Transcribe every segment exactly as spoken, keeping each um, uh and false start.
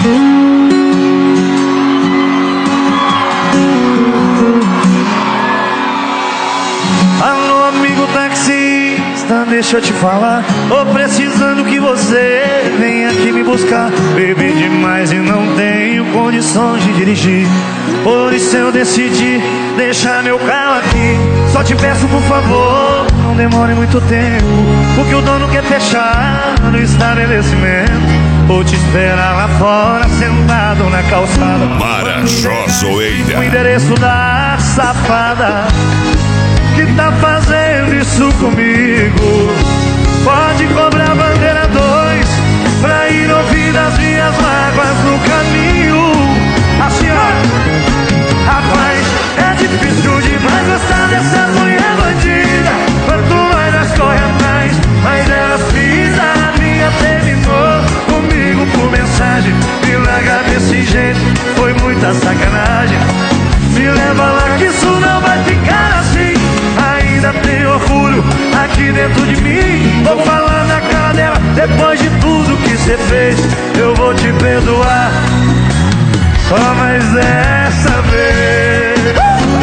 Alô, amigo taxista, deixa eu te falar. Tô precisando que você venha aqui me buscar. Bebi demais e não tenho condições de dirigir. Por isso eu decidi deixar meu carro aqui. Só te peço, por favor, não demore muito tempo, porque o dono quer fechar no estabelecimento. Vou te esperar lá fora, sentado na calçada. Marajozoeira. O endereço da safada que tá fazendo isso comigo. Pode cobrar bandeira dois pra ir ouvir as minhas mágoas no caminho. Assim, ó, rapaz, é difícil demais gostar dessa mulher bandida. Quanto mais nós corre atrás, mais ela frisa. A minha terminou comigo por mensagem. Me larga desse jeito, foi muita sacanagem. Me leva lá que isso não vai ficar assim. Ainda tem orgulho aqui dentro de mim. Vou falar na cara dela, depois de tudo que cê fez, eu vou te perdoar, só mais dessa vez.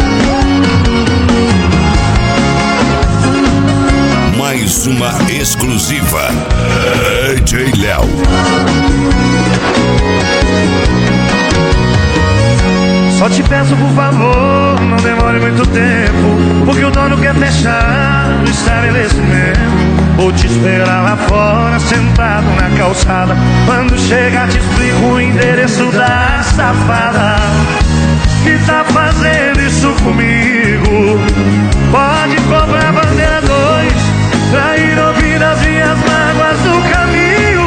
Mais uma exclusiva D J Léo. Só te peço, por favor, não demore muito tempo, porque o dono quer fechar no estabelecimento. Vou te esperar lá fora, sentado na calçada. Quando chegar te explico o endereço da safada que tá fazendo isso comigo. Pode cobrar bandeira dois pra ir ouvir as minhas mágoas no caminho.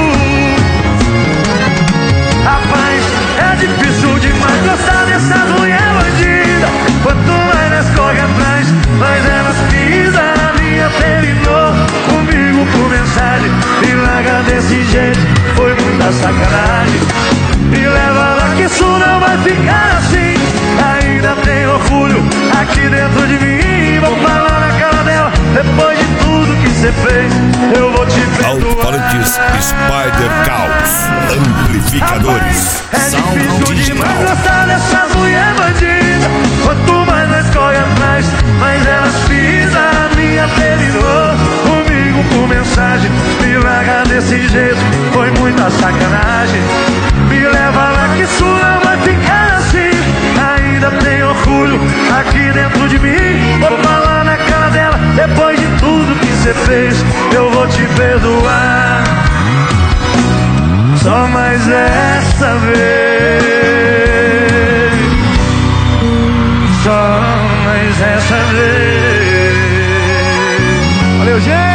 Rapaz, é difícil demais gostar dessa mulher bandida. Quanto mais nós corre atrás, mais elas pisam. A minha terminou comigo por mensagem. Me larga desse jeito, foi muita sacanagem. Me leva lá que isso não vai ficar assim. Ainda tem orgulho aqui dentro de mim. Vou falar na cara dela, depois de tudo que cê fez, eu vou te perdoar. Alto-falantes Spider Caos Amplificadores. É difícil demais gostar dessa mulher bandida. Quanto mais nós corre atrás, mais elas pisam. A minha terminou comigo por mensagem. Me larga desse jeito, foi muita sacanagem. Me leva lá que isso não vai ficar assim. Ainda tem orgulho aqui dentro de mim. Vou falar na cara dela, depois de tudo que cê fez, eu vou te perdoar, só mais essa vez. Só mais essa vez. Valeu, gente!